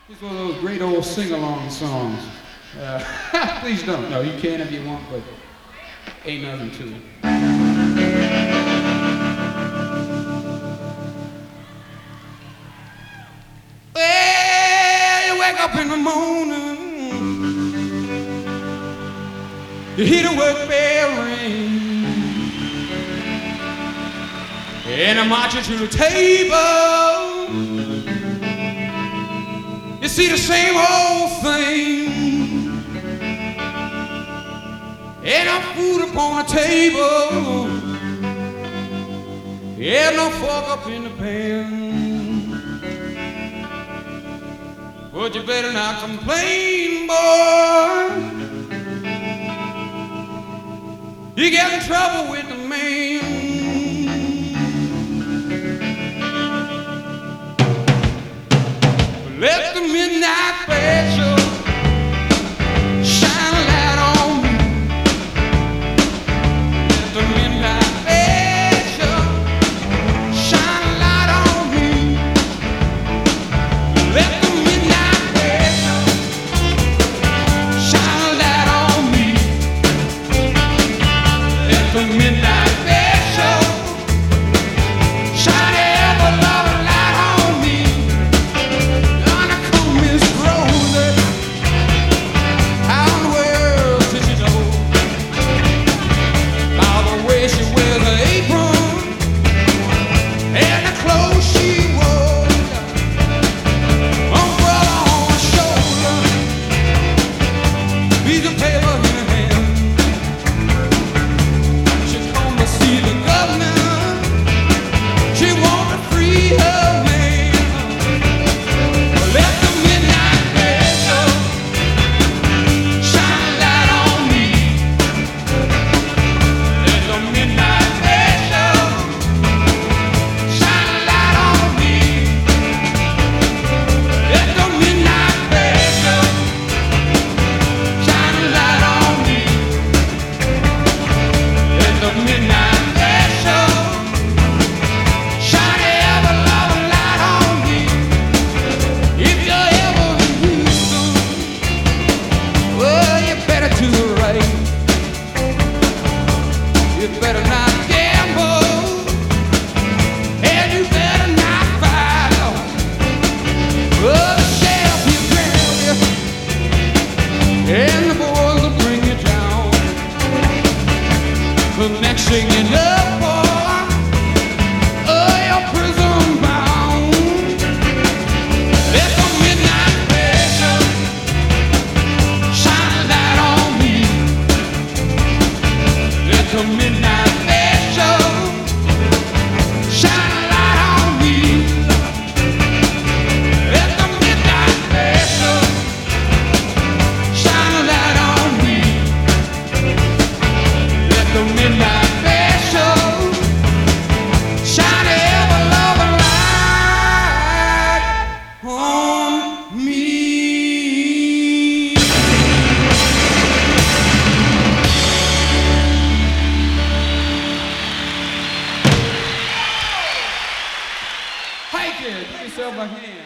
It's one of those great old sing-along songs. Please don't. No, you can if you want, but ain't nothing to it. Well, you wake up in the morning, you hear the work bell ring, and I march you to the table. You see the same old thing, ain't no food upon the table, ain't no fork up in the pan. But you better not complain, boy. You get in trouble with the man. Let the midnight special shine a light on me. Let the midnight special shine a light on me. Let the midnight special shine a light on me. Let the midnight special shine ever loving light on me. Singing up, boy, oh, you're prison bound. Let the midnight special shine a light on me. Let the midnight special shine a light on me. Let the midnight special shine a light on me. Let the midnight Give yourself a hand.